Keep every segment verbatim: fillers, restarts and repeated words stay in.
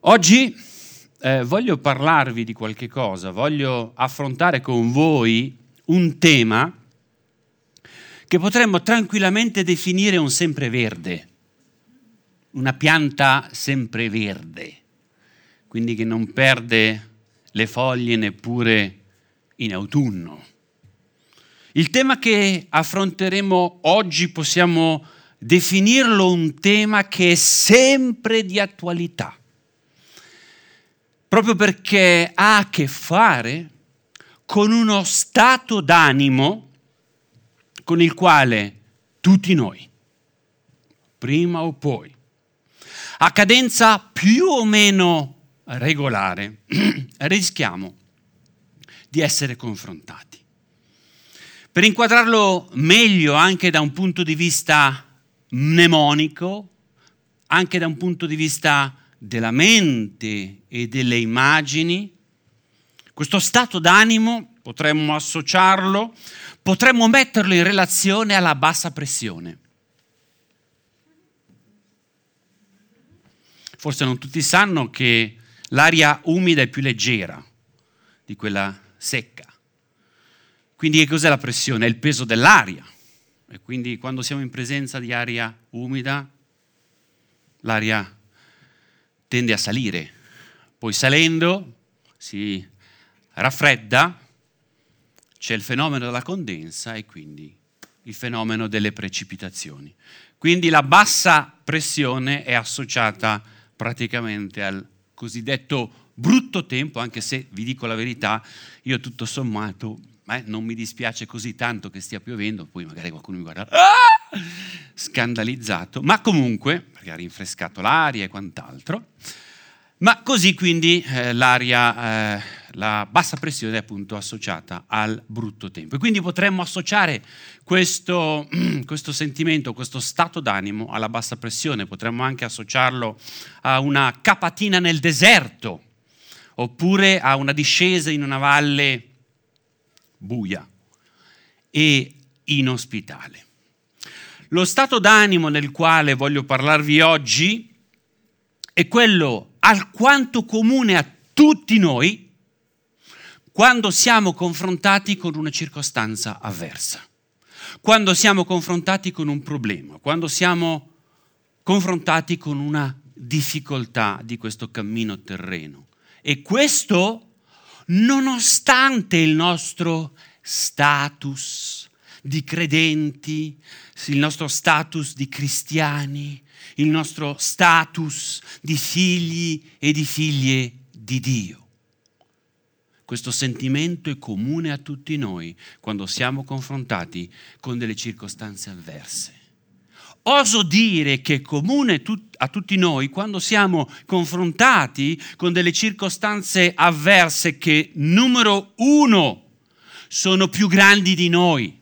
Oggi eh, voglio parlarvi di qualche cosa, voglio affrontare con voi un tema che potremmo tranquillamente definire un sempreverde, una pianta sempreverde, quindi che non perde le foglie neppure in autunno. Il tema che affronteremo oggi possiamo definirlo un tema che è sempre di attualità, proprio perché ha a che fare con uno stato d'animo con il quale tutti noi, prima o poi, a cadenza più o meno regolare, rischiamo di essere confrontati. Per inquadrarlo meglio anche da un punto di vista mnemonico, anche da un punto di vista della mente e delle immagini, questo stato d'animo potremmo associarlo, potremmo metterlo in relazione alla bassa pressione. Forse non tutti sanno che l'aria umida è più leggera di quella secca. Quindi che cos'è la pressione? È il peso dell'aria. E quindi quando siamo in presenza di aria umida, l'aria tende a salire. Poi salendo si raffredda, c'è il fenomeno della condensa e quindi il fenomeno delle precipitazioni. Quindi la bassa pressione è associata praticamente al cosiddetto brutto tempo, anche se vi dico la verità, io tutto sommato eh, non mi dispiace così tanto che stia piovendo, poi magari qualcuno mi guarda ah! scandalizzato, ma comunque, perché ha rinfrescato l'aria e quant'altro, ma così quindi eh, l'aria, eh, la bassa pressione è appunto associata al brutto tempo. E quindi potremmo associare questo, questo sentimento, questo stato d'animo alla bassa pressione, potremmo anche associarlo a una capatina nel deserto, oppure a una discesa in una valle buia e inospitale. Lo stato d'animo nel quale voglio parlarvi oggi è quello alquanto comune a tutti noi quando siamo confrontati con una circostanza avversa, quando siamo confrontati con un problema, quando siamo confrontati con una difficoltà di questo cammino terreno. E questo nonostante il nostro status di credenti, il nostro status di cristiani, il nostro status di figli e di figlie di Dio. Questo sentimento è comune a tutti noi quando siamo confrontati con delle circostanze avverse. Oso dire che è comune a tutti noi quando siamo confrontati con delle circostanze avverse che, numero uno, sono più grandi di noi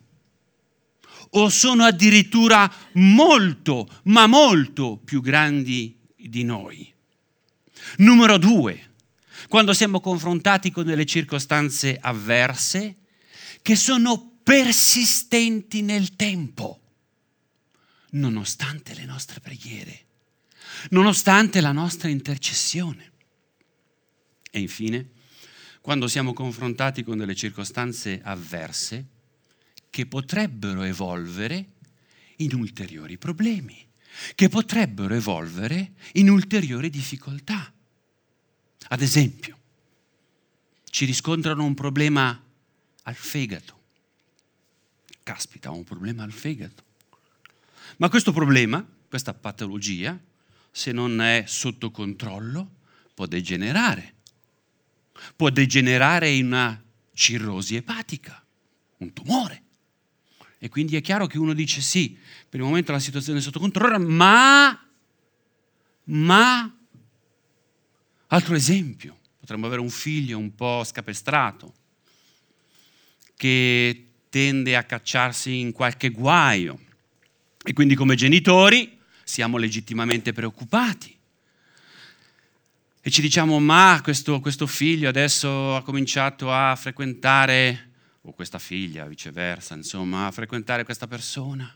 o sono addirittura molto, ma molto più grandi di noi. Numero due, quando siamo confrontati con delle circostanze avverse che sono persistenti nel tempo, nonostante le nostre preghiere, nonostante la nostra intercessione. E infine, quando siamo confrontati con delle circostanze avverse che potrebbero evolvere in ulteriori problemi, che potrebbero evolvere in ulteriori difficoltà. Ad esempio, ci riscontrano un problema al fegato. Caspita, ho un problema al fegato. Ma questo problema, questa patologia, se non è sotto controllo, può degenerare. Può degenerare in una cirrosi epatica, un tumore. E quindi è chiaro che uno dice sì, per il momento la situazione è sotto controllo, ma, ma, altro esempio, potremmo avere un figlio un po' scapestrato, che tende a cacciarsi in qualche guaio, e quindi come genitori siamo legittimamente preoccupati. E ci diciamo, ma questo, questo figlio adesso ha cominciato a frequentare, o questa figlia viceversa, insomma, a frequentare questa persona.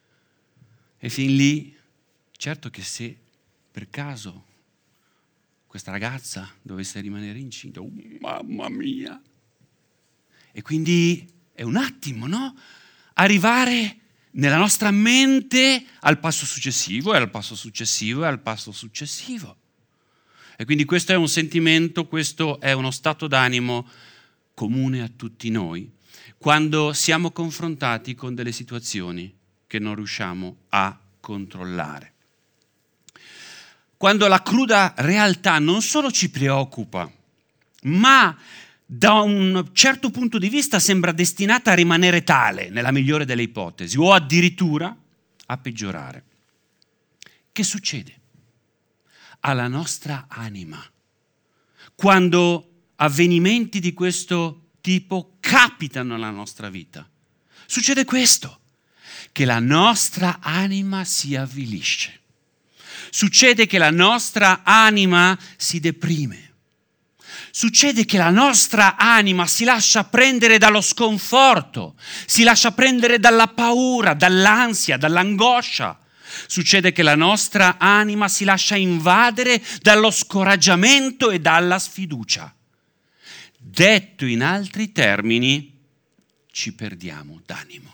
E fin lì, certo che se per caso questa ragazza dovesse rimanere incinta. Oh, mamma mia! E quindi è un attimo, no? Arrivare nella nostra mente al passo successivo e al passo successivo e al passo successivo. E quindi questo è un sentimento, questo è uno stato d'animo comune a tutti noi quando siamo confrontati con delle situazioni che non riusciamo a controllare. Quando la cruda realtà non solo ci preoccupa, ma da un certo punto di vista sembra destinata a rimanere tale, nella migliore delle ipotesi, o addirittura a peggiorare. Che succede alla nostra anima quando avvenimenti di questo tipo capitano nella nostra vita? Succede questo, che la nostra anima si avvilisce. Succede che la nostra anima si deprime. Succede che la nostra anima si lascia prendere dallo sconforto, si lascia prendere dalla paura, dall'ansia, dall'angoscia. Succede che la nostra anima si lascia invadere dallo scoraggiamento e dalla sfiducia. Detto in altri termini, ci perdiamo d'animo.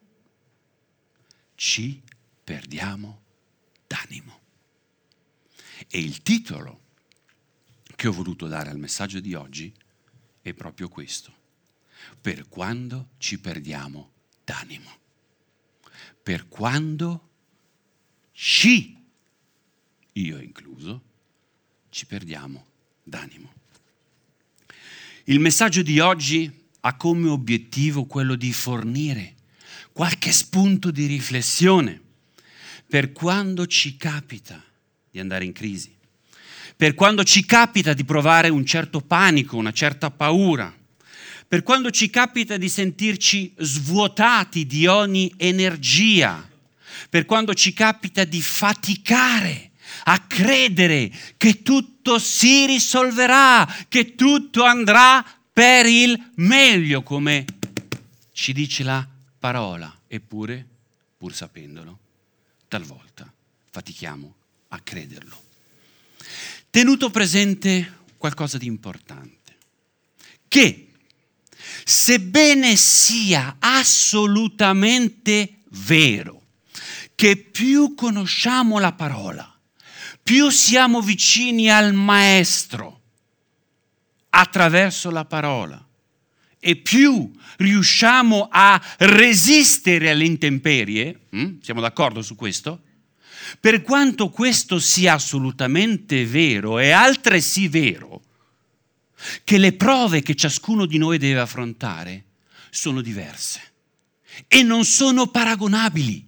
Ci perdiamo d'animo. E il titolo che ho voluto dare al messaggio di oggi è proprio questo: per quando ci perdiamo d'animo. Per quando ci, io incluso, ci perdiamo d'animo. Il messaggio di oggi ha come obiettivo quello di fornire qualche spunto di riflessione per quando ci capita di andare in crisi, per quando ci capita di provare un certo panico, una certa paura, per quando ci capita di sentirci svuotati di ogni energia, per quando ci capita di faticare a credere che tutto si risolverà, che tutto andrà per il meglio, come ci dice la parola. Eppure, pur sapendolo, talvolta fatichiamo a crederlo. Tenuto presente qualcosa di importante, che sebbene sia assolutamente vero che più conosciamo la parola, più siamo vicini al Maestro attraverso la parola e più riusciamo a resistere alle intemperie, hm? Siamo d'accordo su questo? Per quanto questo sia assolutamente vero, è altresì vero che le prove che ciascuno di noi deve affrontare sono diverse e non sono paragonabili.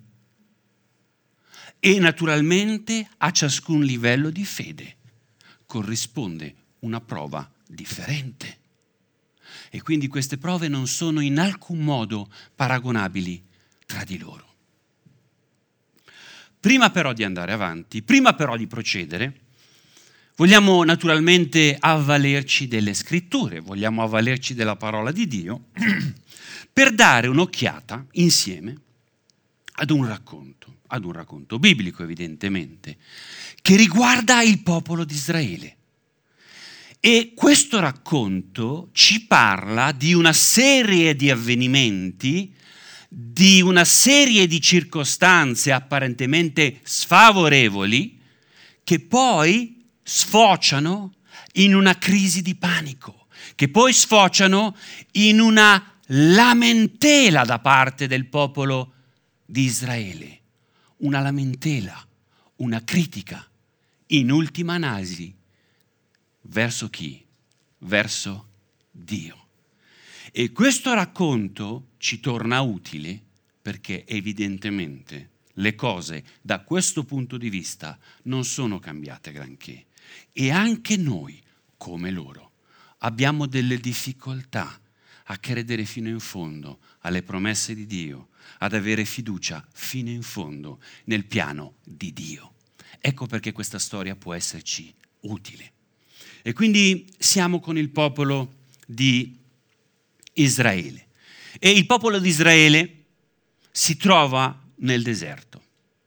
E naturalmente a ciascun livello di fede corrisponde una prova differente. E quindi queste prove non sono in alcun modo paragonabili tra di loro. Prima però di andare avanti, prima però di procedere, vogliamo naturalmente avvalerci delle scritture, vogliamo avvalerci della parola di Dio per dare un'occhiata insieme ad un racconto, ad un racconto biblico evidentemente, che riguarda il popolo di Israele. E questo racconto ci parla di una serie di avvenimenti, di una serie di circostanze apparentemente sfavorevoli che poi sfociano in una crisi di panico, che poi sfociano in una lamentela da parte del popolo di Israele, una lamentela, una critica, in ultima analisi, verso chi? Verso Dio. E questo racconto ci torna utile perché evidentemente le cose da questo punto di vista non sono cambiate granché. E anche noi, come loro, abbiamo delle difficoltà a credere fino in fondo alle promesse di Dio, ad avere fiducia fino in fondo nel piano di Dio. Ecco perché questa storia può esserci utile. E quindi siamo con il popolo di Israele. E il popolo di Israele si trova nel deserto.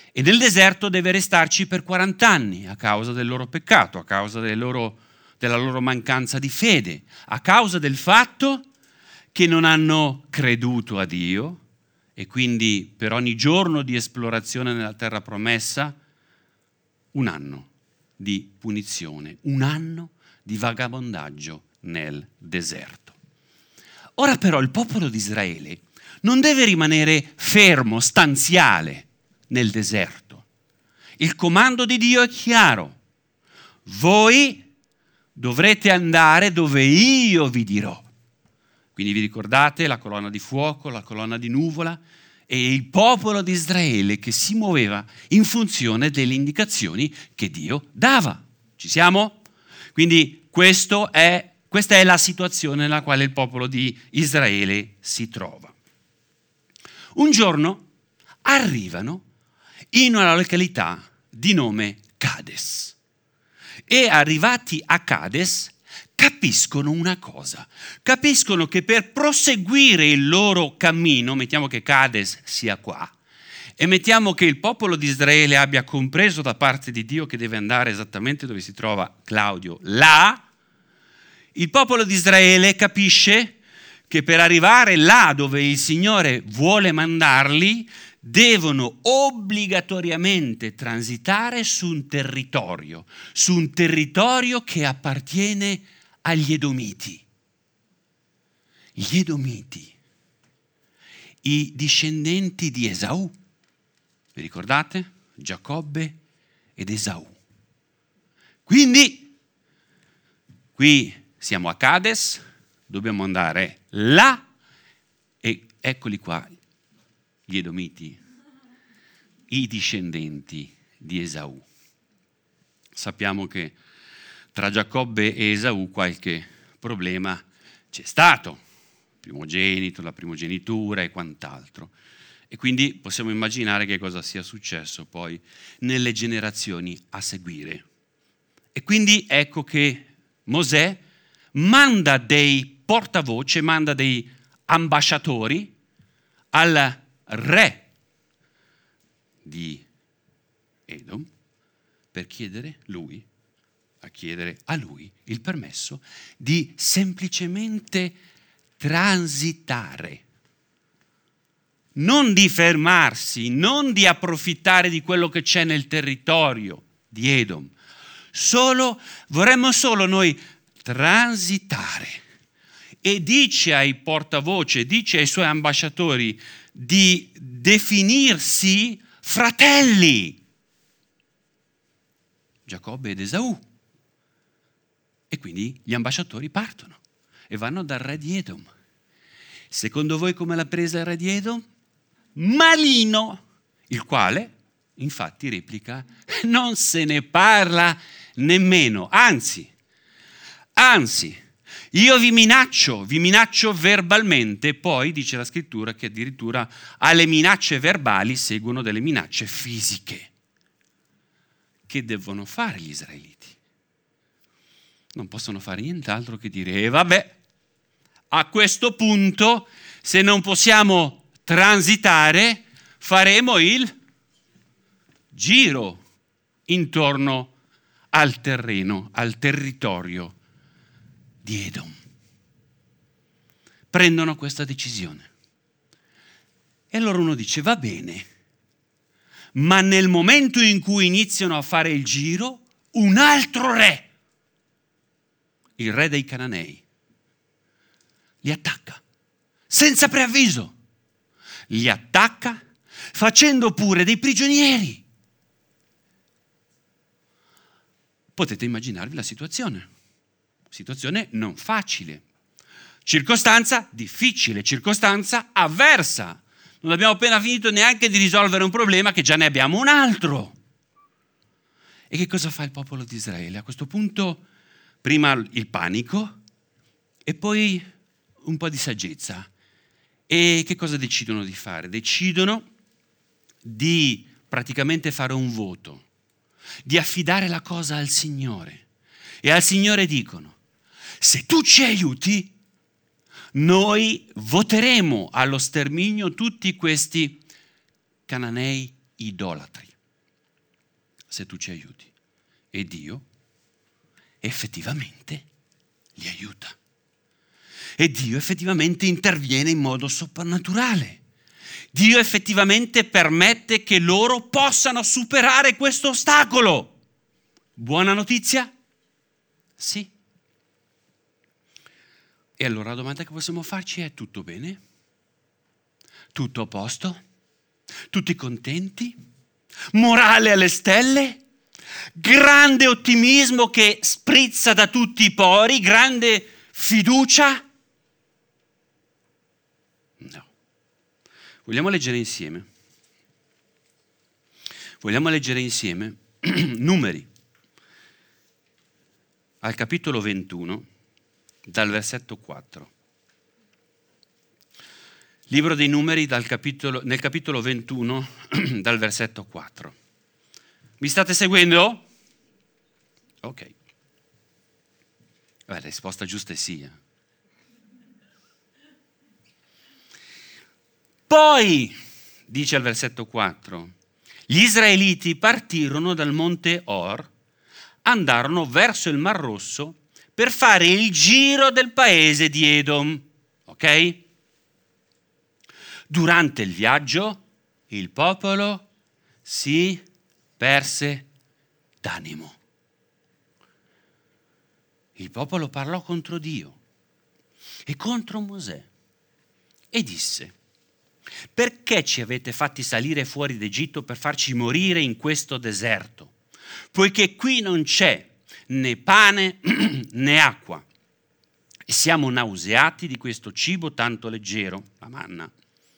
e nel deserto deve restarci per quaranta anni a causa del loro peccato, a causa del loro, della loro mancanza di fede, a causa del fatto che non hanno creduto a Dio e quindi per ogni giorno di esplorazione nella terra promessa un anno di punizione, un anno di vagabondaggio nel deserto. Ora però il popolo di Israele non deve rimanere fermo, stanziale nel deserto. Il comando di Dio è chiaro. Voi dovrete andare dove io vi dirò. Quindi vi ricordate la colonna di fuoco, la colonna di nuvola e il popolo di Israele che si muoveva in funzione delle indicazioni che Dio dava. Ci siamo? Quindi questo è, questa è la situazione nella quale il popolo di Israele si trova. Un giorno arrivano in una località di nome Cades e arrivati a Cades capiscono una cosa, capiscono che per proseguire il loro cammino, mettiamo che Cades sia qua, e mettiamo che il popolo di Israele abbia compreso da parte di Dio che deve andare esattamente dove si trova Claudio, là, il popolo di Israele capisce che per arrivare là dove il Signore vuole mandarli, devono obbligatoriamente transitare su un territorio, su un territorio che appartiene agli Edomiti. Gli Edomiti, i discendenti di Esaù. Vi ricordate? Giacobbe ed Esaù. Quindi, qui siamo a Cades, dobbiamo andare là e eccoli qua, gli Edomiti, i discendenti di Esaù. Sappiamo che tra Giacobbe e Esaù qualche problema c'è stato, primogenito, la primogenitura e quant'altro. E quindi possiamo immaginare che cosa sia successo poi nelle generazioni a seguire. E quindi ecco che Mosè manda dei portavoce, manda dei ambasciatori al re di Edom per chiedere lui, a chiedere a lui il permesso di semplicemente transitare, non di fermarsi, non di approfittare di quello che c'è nel territorio di Edom, solo vorremmo solo noi transitare. E dice ai portavoce, dice ai suoi ambasciatori di definirsi fratelli, Giacobbe ed Esaù. E quindi gli ambasciatori partono e vanno dal re di Edom. Secondo voi come l'ha presa il re di Edom? Malino, il quale infatti replica, non se ne parla nemmeno, anzi, anzi, io vi minaccio, vi minaccio verbalmente, poi dice la scrittura che addirittura alle minacce verbali seguono delle minacce fisiche. Che devono fare gli israeliti? Non possono fare nient'altro che dire, e eh, vabbè, a questo punto, se non possiamo transitare, faremo il giro intorno al terreno, al territorio di Edom. Prendono questa decisione. E allora uno dice, va bene, ma nel momento in cui iniziano a fare il giro, un altro re, il re dei Cananei, li attacca, senza preavviso. Li attacca facendo pure dei prigionieri. Potete immaginarvi la situazione. Situazione non facile. Circostanza difficile, circostanza avversa. Non abbiamo appena finito neanche di risolvere un problema che già ne abbiamo un altro. E che cosa fa il popolo di Israele? A questo punto, prima il panico e poi un po' di saggezza. E che cosa decidono di fare? Decidono di praticamente fare un voto, di affidare la cosa al Signore. E al Signore dicono, se tu ci aiuti, noi voteremo allo sterminio tutti questi cananei idolatri. se tu ci aiuti. E Dio effettivamente li aiuta. E Dio effettivamente interviene in modo soprannaturale. Dio effettivamente permette che loro possano superare questo ostacolo. Buona notizia? Sì. E allora la domanda che possiamo farci è: tutto bene? Tutto a posto? Tutti contenti? Morale alle stelle? Grande ottimismo che sprizza da tutti i pori? Grande fiducia? No. Vogliamo leggere insieme? Vogliamo leggere insieme Numeri, al capitolo ventuno, dal versetto quattro. Libro dei Numeri dal capitolo, nel capitolo ventuno, dal versetto quattro. Mi state seguendo? Ok. Beh, la risposta giusta è sì. Eh. Poi, dice al versetto quattro, gli israeliti partirono dal monte Or, andarono verso il Mar Rosso per fare il giro del paese di Edom. Ok? Durante il viaggio il popolo si perse d'animo. Il popolo parlò contro Dio e contro Mosè e disse: perché ci avete fatti salire fuori d'Egitto per farci morire in questo deserto? Poiché qui non c'è né pane né acqua e siamo nauseati di questo cibo tanto leggero, la manna.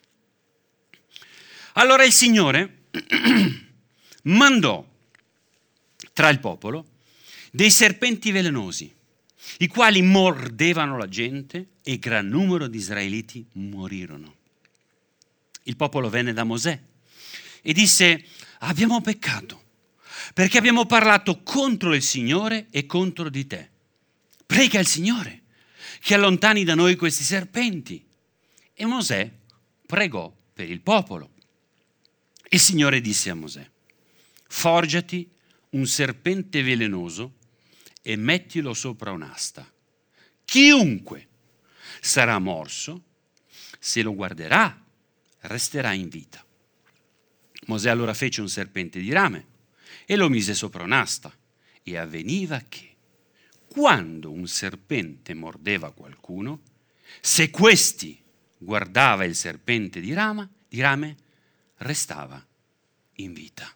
Allora il Signore mandò tra il popolo dei serpenti velenosi, i quali mordevano la gente, e gran numero di israeliti morirono. Il popolo venne da Mosè e disse: abbiamo peccato, perché abbiamo parlato contro il Signore e contro di te. Prega il Signore che allontani da noi questi serpenti. E Mosè pregò per il popolo. Il Signore disse a Mosè: forgiati un serpente velenoso e mettilo sopra un'asta. Chiunque sarà morso, se lo guarderà, resterà in vita. Mosè allora fece un serpente di rame e lo mise sopra un'asta. E avveniva che, quando un serpente mordeva qualcuno, se questi guardava il serpente di rame, di rame restava in vita.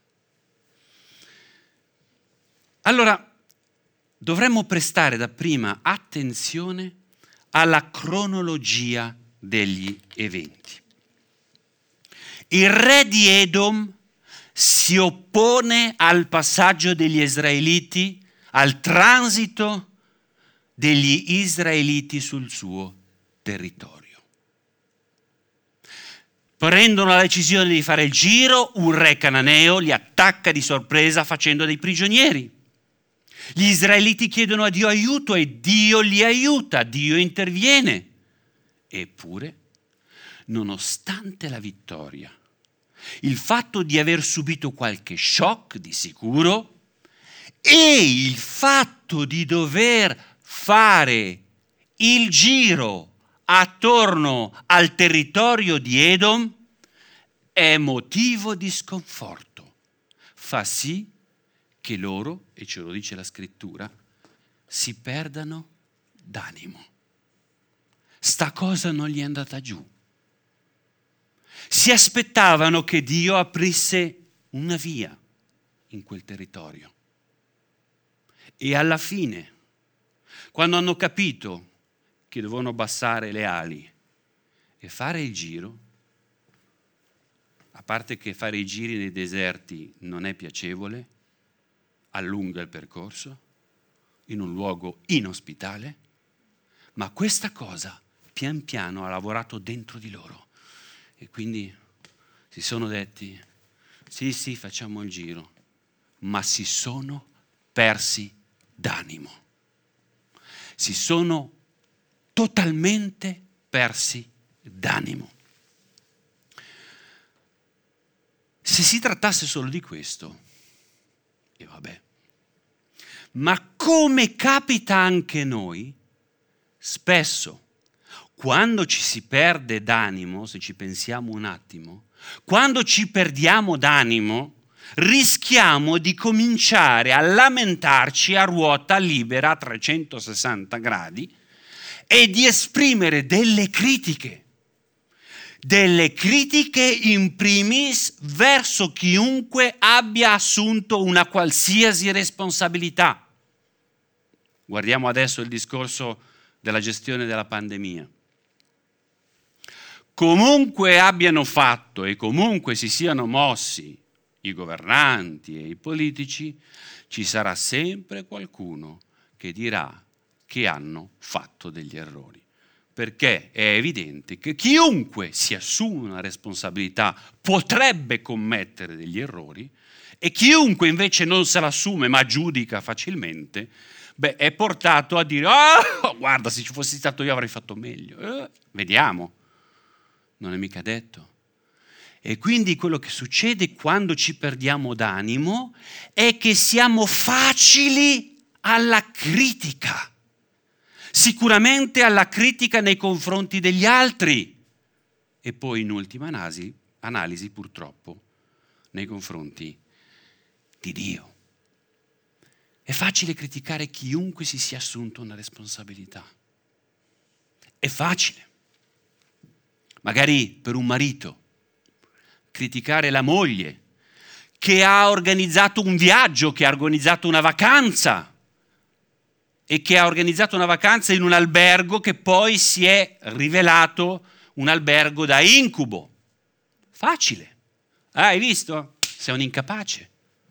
Allora, dovremmo prestare dapprima attenzione alla cronologia degli eventi. Il re di Edom si oppone al passaggio degli israeliti, al transito degli israeliti sul suo territorio. Prendono la decisione di fare il giro, un re cananeo li attacca di sorpresa facendo dei prigionieri. Gli israeliti chiedono a Dio aiuto e Dio li aiuta, Dio interviene. Eppure, nonostante la vittoria, il fatto di aver subito qualche shock di sicuro e il fatto di dover fare il giro attorno al territorio di Edom è motivo di sconforto. Fa sì che loro, e ce lo dice la scrittura, si perdano d'animo. Sta cosa non gli è andata giù. Si aspettavano che Dio aprisse una via in quel territorio. E alla fine, quando hanno capito che dovevano abbassare le ali e fare il giro, a parte che fare i giri nei deserti non è piacevole, allunga il percorso, in un luogo inospitale, ma questa cosa pian piano ha lavorato dentro di loro. E quindi si sono detti: sì, sì, facciamo il giro, ma si sono persi d'animo. Si sono totalmente persi d'animo. Se si trattasse solo di questo, e vabbè. Ma come capita anche a noi, spesso, quando ci si perde d'animo, se ci pensiamo un attimo, quando ci perdiamo d'animo, rischiamo di cominciare a lamentarci a ruota libera a trecentosessanta gradi e di esprimere delle critiche. Delle critiche in primis verso chiunque abbia assunto una qualsiasi responsabilità. Guardiamo adesso il discorso della gestione della pandemia. Comunque abbiano fatto e comunque si siano mossi i governanti e i politici, ci sarà sempre qualcuno che dirà che hanno fatto degli errori. Perché è evidente che chiunque si assume una responsabilità potrebbe commettere degli errori e chiunque invece non se l'assume ma giudica facilmente, beh, è portato a dire «Oh, guarda, se ci fossi stato io avrei fatto meglio». Eh, vediamo, non è mica detto. E quindi quello che succede quando ci perdiamo d'animo è che siamo facili alla critica. Sicuramente alla critica nei confronti degli altri e poi in ultima analisi, analisi purtroppo nei confronti di Dio. È facile criticare chiunque si sia assunto una responsabilità. È facile. Magari per un marito, criticare la moglie che ha organizzato un viaggio, che ha organizzato una vacanza, e che ha organizzato una vacanza in un albergo che poi si è rivelato un albergo da incubo. Facile. Ah, hai visto? Sei un incapace.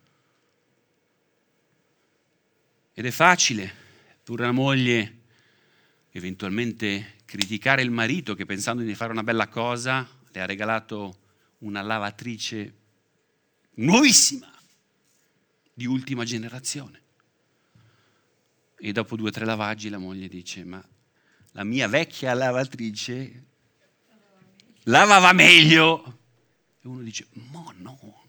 Ed è facile per una moglie eventualmente criticare il marito che pensando di fare una bella cosa le ha regalato una lavatrice nuovissima di ultima generazione. E dopo due o tre lavaggi la moglie dice ma la mia vecchia lavatrice lavava meglio. E uno dice ma no.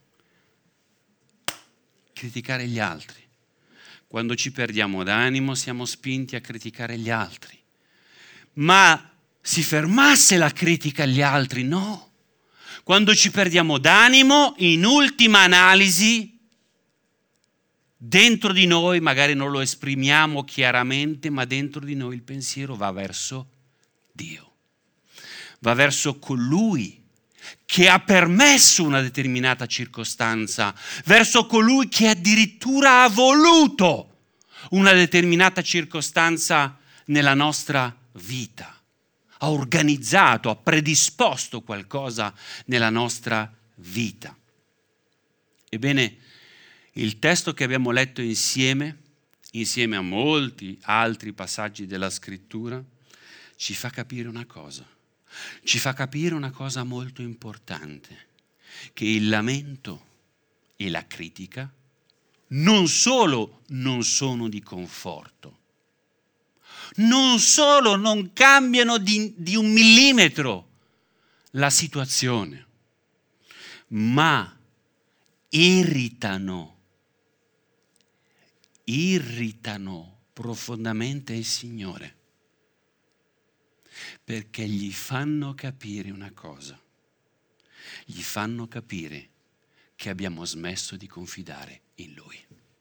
Criticare gli altri. Quando ci perdiamo d'animo siamo spinti a criticare gli altri. Ma si fermasse la critica agli altri? No. Quando ci perdiamo d'animo, in ultima analisi, dentro di noi, magari non lo esprimiamo chiaramente, ma dentro di noi il pensiero va verso Dio, va verso colui che ha permesso una determinata circostanza, verso colui che addirittura ha voluto una determinata circostanza nella nostra vita, ha organizzato, ha predisposto qualcosa nella nostra vita. Ebbene, il testo che abbiamo letto insieme, insieme a molti altri passaggi della Scrittura, ci fa capire una cosa. Ci fa capire una cosa molto importante, che il lamento e la critica non solo non sono di conforto, non solo non cambiano di, di un millimetro la situazione, ma irritano irritano profondamente il Signore, perché gli fanno capire una cosa, gli fanno capire che abbiamo smesso di confidare in Lui.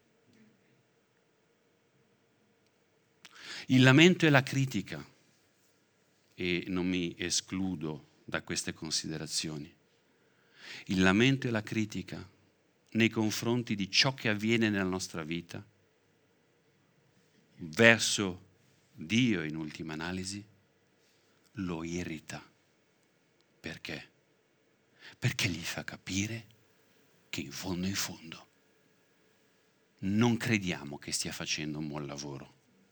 Il lamento e la critica, e non mi escludo da queste considerazioni, il lamento e la critica nei confronti di ciò che avviene nella nostra vita, verso Dio in ultima analisi, lo irrita. Perché? Perché gli fa capire che in fondo in fondo non crediamo che stia facendo un buon lavoro.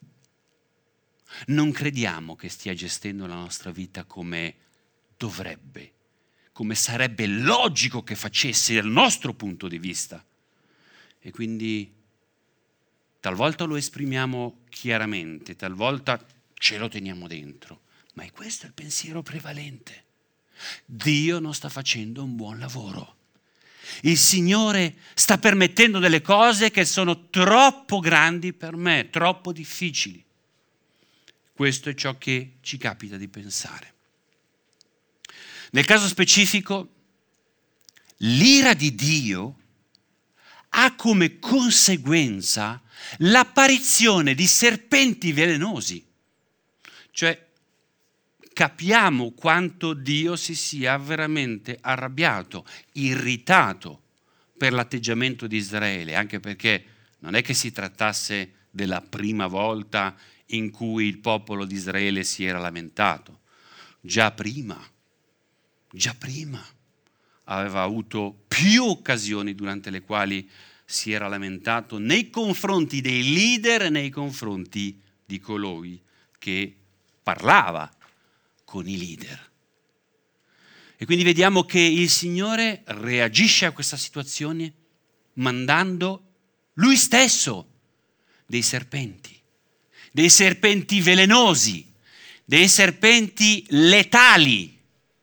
Non crediamo che stia gestendo la nostra vita come dovrebbe, come sarebbe logico che facesse dal nostro punto di vista. E quindi talvolta lo esprimiamo chiaramente, talvolta ce lo teniamo dentro, ma è questo il pensiero prevalente. Dio non sta facendo un buon lavoro. Il Signore sta permettendo delle cose che sono troppo grandi per me, troppo difficili. Questo è ciò che ci capita di pensare. Nel caso specifico, l'ira di Dio ha come conseguenza l'apparizione di serpenti velenosi. Cioè, capiamo quanto Dio si sia veramente arrabbiato, irritato per l'atteggiamento di Israele, anche perché non è che si trattasse della prima volta in cui il popolo di Israele si era lamentato. Già prima, già prima aveva avuto più occasioni durante le quali si era lamentato nei confronti dei leader e nei confronti di colui che parlava con i leader. E quindi vediamo che il Signore reagisce a questa situazione mandando Lui stesso dei serpenti, dei serpenti velenosi, dei serpenti letali,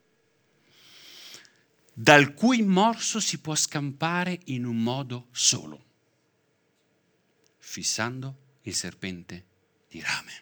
dal cui morso si può scampare in un modo solo, fissando il serpente di rame.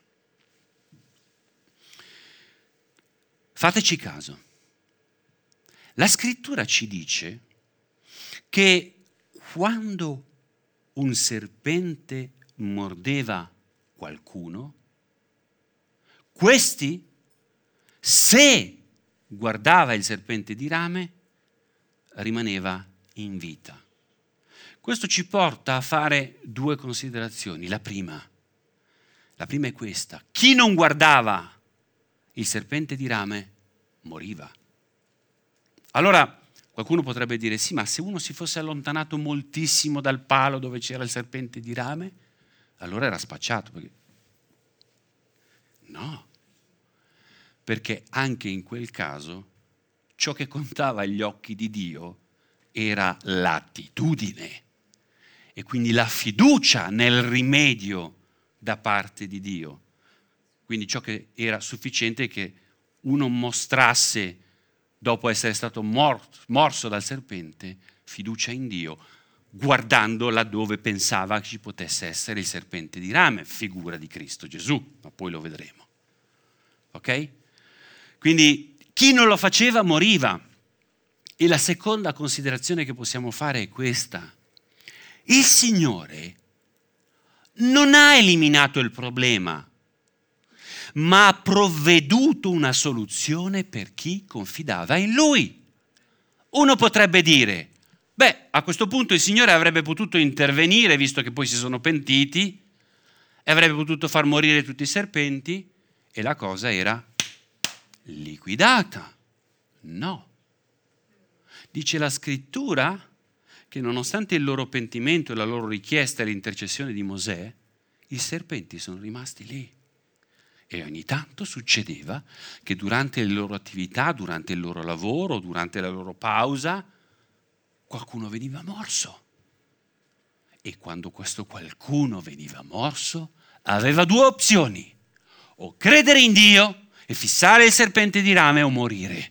Fateci caso. La scrittura ci dice che quando un serpente mordeva qualcuno, questi, se guardava il serpente di rame, rimaneva in vita. Questo ci porta a fare due considerazioni. La prima, la prima è questa: chi non guardava il serpente di rame moriva. Allora qualcuno potrebbe dire: sì, ma se uno si fosse allontanato moltissimo dal palo dove c'era il serpente di rame, allora era spacciato. Perché... No, perché anche in quel caso ciò che contava agli occhi di Dio era l'attitudine e quindi la fiducia nel rimedio da parte di Dio. Quindi ciò che era sufficiente è che uno mostrasse, dopo essere stato mor- morso dal serpente, fiducia in Dio, guardando laddove pensava ci potesse essere il serpente di rame, figura di Cristo Gesù, ma poi lo vedremo. Ok? Quindi chi non lo faceva moriva. E la seconda considerazione che possiamo fare è questa: il Signore non ha eliminato il problema, ma ha provveduto una soluzione per chi confidava in Lui. Uno potrebbe dire: beh, a questo punto il Signore avrebbe potuto intervenire, visto che poi si sono pentiti, e avrebbe potuto far morire tutti i serpenti, e la cosa era liquidata. No. Dice la Scrittura che nonostante il loro pentimento e la loro richiesta e l'intercessione di Mosè, i serpenti sono rimasti lì. E ogni tanto succedeva che durante le loro attività, durante il loro lavoro, durante la loro pausa, qualcuno veniva morso. E quando questo qualcuno veniva morso, aveva due opzioni: o credere in Dio e fissare il serpente di rame o morire.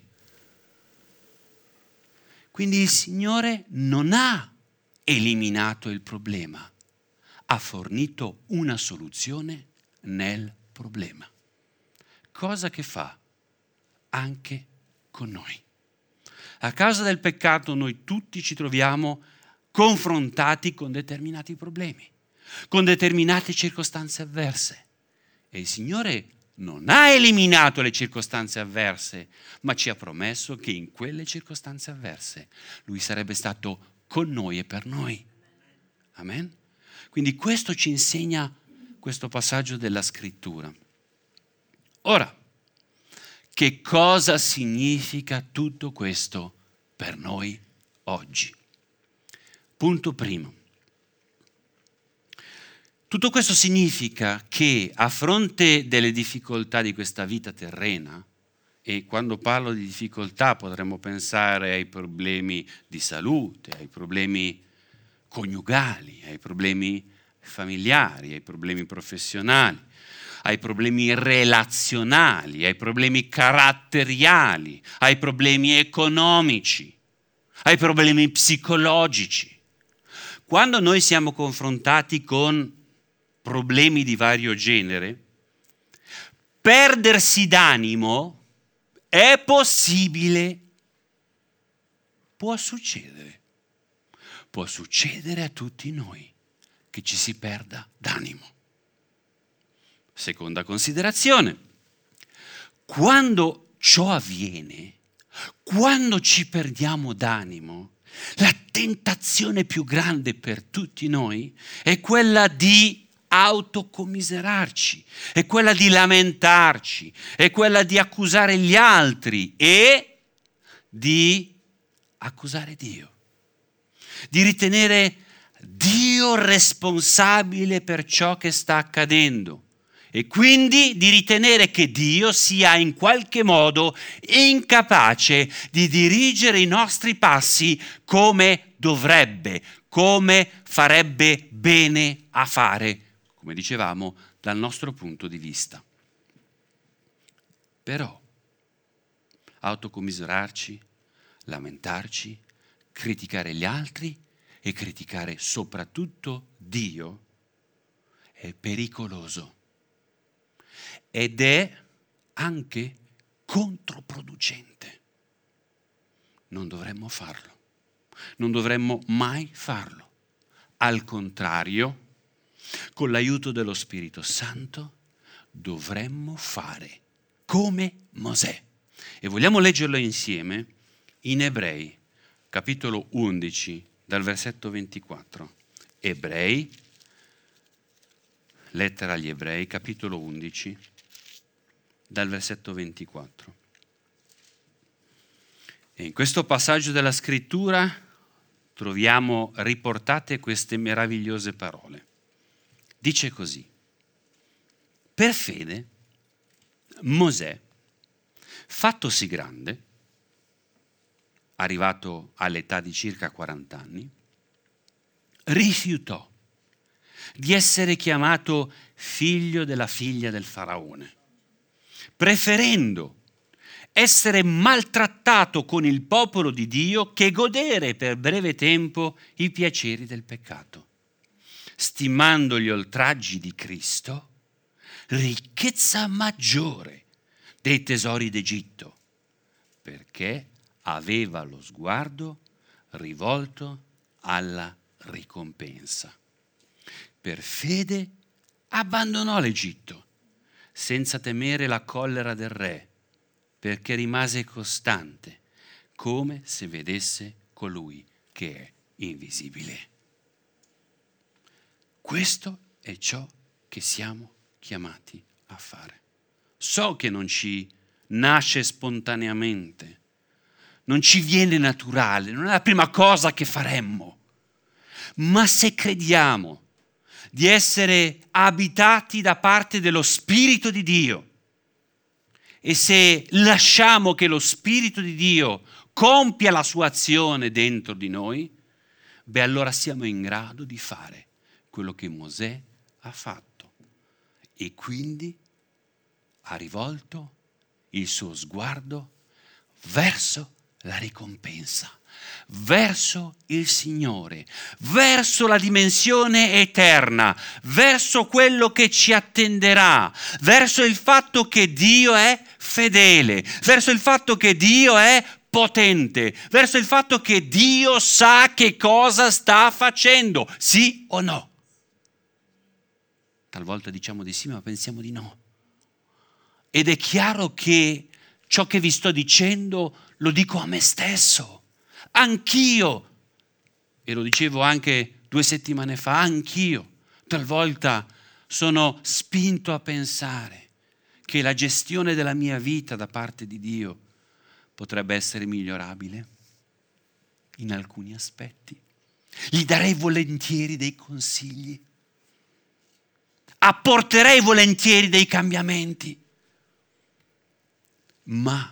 Quindi il Signore non ha eliminato il problema, ha fornito una soluzione nel problema. Cosa che fa anche con noi. A causa del peccato noi tutti ci troviamo confrontati con determinati problemi, con determinate circostanze avverse. E il Signore non ha eliminato le circostanze avverse, ma ci ha promesso che in quelle circostanze avverse Lui sarebbe stato con noi e per noi. Amen? Quindi questo ci insegna questo passaggio della Scrittura. Ora, che cosa significa tutto questo per noi oggi? Punto primo. Tutto questo significa che a fronte delle difficoltà di questa vita terrena, e quando parlo di difficoltà potremmo pensare ai problemi di salute, ai problemi coniugali, ai problemi familiari, ai problemi professionali, ai problemi relazionali, ai problemi caratteriali, ai problemi economici. ai problemi psicologici. Quando noi siamo confrontati con problemi di vario genere, perdersi d'animo è possibile, può succedere, può succedere a tutti noi che ci si perda d'animo. Seconda considerazione, quando ciò avviene, quando ci perdiamo d'animo, la tentazione più grande per tutti noi è quella di autocommiserarci, è quella di lamentarci, è quella di accusare gli altri e di accusare Dio, di ritenere Dio responsabile per ciò che sta accadendo e quindi di ritenere che Dio sia in qualche modo incapace di dirigere i nostri passi come dovrebbe, come farebbe bene a fare, come dicevamo, dal nostro punto di vista. Però autocommiserarci, lamentarci, criticare gli altri e criticare soprattutto Dio è pericoloso ed è anche controproducente. Non dovremmo farlo, non dovremmo mai farlo. Al contrario, con l'aiuto dello Spirito Santo dovremmo fare come Mosè. E vogliamo leggerlo insieme in Ebrei, capitolo undici, dal versetto ventiquattro. Ebrei, lettera agli Ebrei, capitolo undici, dal versetto ventiquattro. E in questo passaggio della Scrittura troviamo riportate queste meravigliose parole. Dice così: per fede Mosè, fattosi grande, arrivato all'età di circa quaranta anni, rifiutò di essere chiamato figlio della figlia del faraone, preferendo essere maltrattato con il popolo di Dio che godere per breve tempo i piaceri del peccato, stimando gli oltraggi di Cristo ricchezza maggiore dei tesori d'Egitto, perché aveva lo sguardo rivolto alla ricompensa. Per fede abbandonò l'Egitto, senza temere la collera del re, perché rimase costante, come se vedesse colui che è invisibile. Questo è ciò che siamo chiamati a fare. So che non ci nasce spontaneamente, non ci viene naturale, non è la prima cosa che faremmo, ma se crediamo di essere abitati da parte dello Spirito di Dio e se lasciamo che lo Spirito di Dio compia la sua azione dentro di noi, beh, allora siamo in grado di fare quello che Mosè ha fatto e quindi ha rivolto il suo sguardo verso la ricompensa, verso il Signore, verso la dimensione eterna, verso quello che ci attenderà, verso il fatto che Dio è fedele, verso il fatto che Dio è potente, verso il fatto che Dio sa che cosa sta facendo, sì o no? Talvolta diciamo di sì, ma pensiamo di no. Ed è chiaro che ciò che vi sto dicendo lo dico a me stesso. Anch'io, e lo dicevo anche due settimane fa, anch'io talvolta sono spinto a pensare che la gestione della mia vita da parte di Dio potrebbe essere migliorabile in alcuni aspetti. Gli darei volentieri dei consigli, apporterei volentieri dei cambiamenti, ma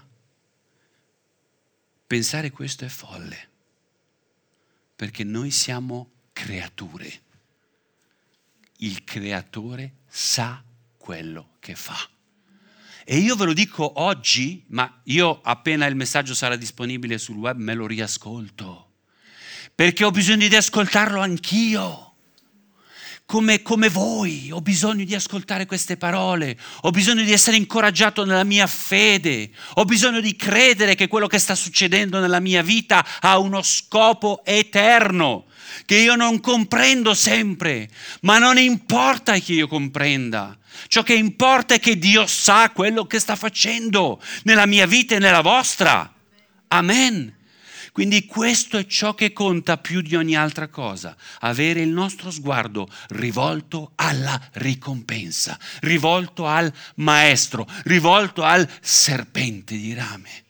pensare questo è folle, perché noi siamo creature. Il creatore sa quello che fa E io ve lo dico oggi, ma io appena il messaggio sarà disponibile sul web me lo riascolto, perché ho bisogno di ascoltarlo anch'io. Come, come voi, ho bisogno di ascoltare queste parole, ho bisogno di essere incoraggiato nella mia fede, ho bisogno di credere che quello che sta succedendo nella mia vita ha uno scopo eterno, che io non comprendo sempre, ma non importa che io comprenda. Ciò che importa è che Dio sa quello che sta facendo nella mia vita e nella vostra. Amen. Quindi questo è ciò che conta più di ogni altra cosa, avere il nostro sguardo rivolto alla ricompensa, rivolto al maestro, rivolto al serpente di rame.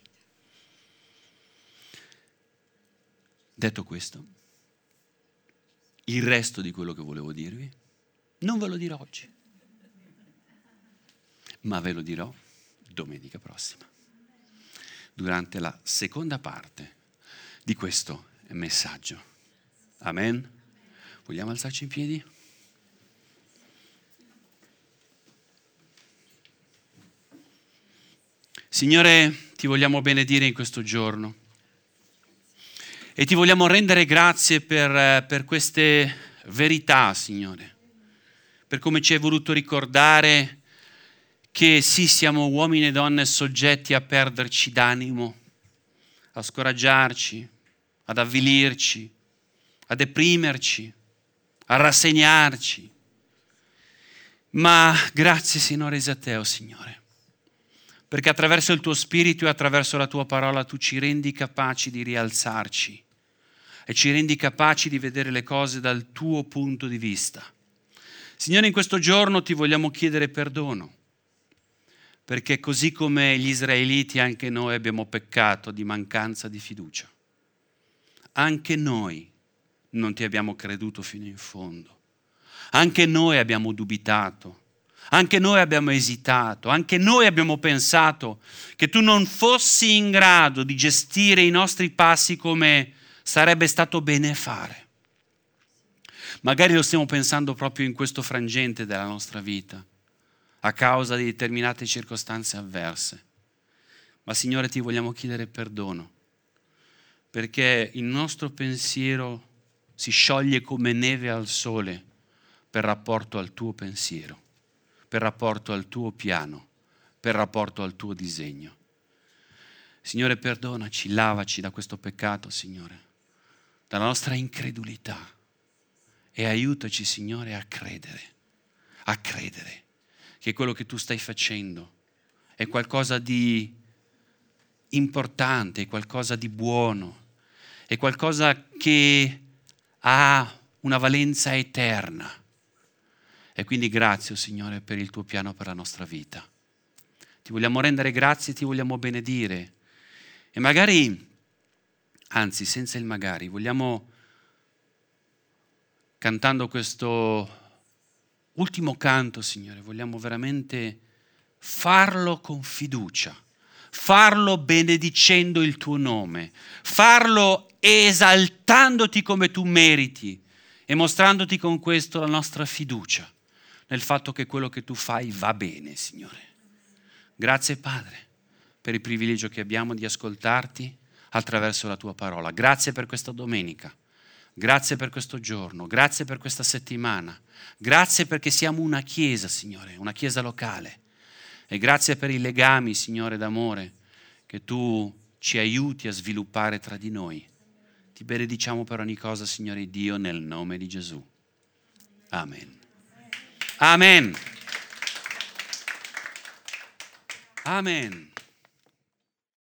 Detto questo, il resto di quello che volevo dirvi non ve lo dirò oggi, ma ve lo dirò domenica prossima, durante la seconda parte di questo messaggio. Amen? Vogliamo alzarci in piedi? Signore, ti vogliamo benedire in questo giorno e ti vogliamo rendere grazie per, per queste verità, Signore, per come ci hai voluto ricordare che sì, siamo uomini e donne soggetti a perderci d'animo, a scoraggiarci, ad avvilirci, a deprimerci, a rassegnarci. Ma grazie, Signore Esateo, Signore, perché attraverso il tuo Spirito e attraverso la tua parola tu ci rendi capaci di rialzarci e ci rendi capaci di vedere le cose dal tuo punto di vista. Signore, in questo giorno ti vogliamo chiedere perdono, perché così come gli israeliti anche noi abbiamo peccato di mancanza di fiducia. Anche noi non ti abbiamo creduto fino in fondo. Anche noi abbiamo dubitato. Anche noi abbiamo esitato. Anche noi abbiamo pensato che tu non fossi in grado di gestire i nostri passi come sarebbe stato bene fare. Magari lo stiamo pensando proprio in questo frangente della nostra vita, a causa di determinate circostanze avverse. Ma Signore, ti vogliamo chiedere perdono, perché il nostro pensiero si scioglie come neve al sole per rapporto al tuo pensiero, per rapporto al tuo piano, per rapporto al tuo disegno. Signore, perdonaci, lavaci da questo peccato, Signore, dalla nostra incredulità, e aiutaci, Signore, a credere, a credere che quello che tu stai facendo è qualcosa di importante, è qualcosa di buono, è qualcosa che ha una valenza eterna. E quindi grazie, oh Signore, per il tuo piano per la nostra vita. Ti vogliamo rendere grazie, ti vogliamo benedire. E magari, anzi, senza il magari, vogliamo, cantando questo ultimo canto, Signore, vogliamo veramente farlo con fiducia, farlo benedicendo il tuo nome, farlo esaltandoti come tu meriti e mostrandoti con questo la nostra fiducia nel fatto che quello che tu fai va bene, Signore. Grazie, Padre, per il privilegio che abbiamo di ascoltarti attraverso la tua parola. Grazie per questa domenica. Grazie per questo giorno, grazie per questa settimana, grazie perché siamo una chiesa, Signore, una chiesa locale, e grazie per i legami, Signore, d'amore che tu ci aiuti a sviluppare tra di noi. Ti benediciamo per ogni cosa, Signore Dio, nel nome di Gesù. Amen. Amen. Amen.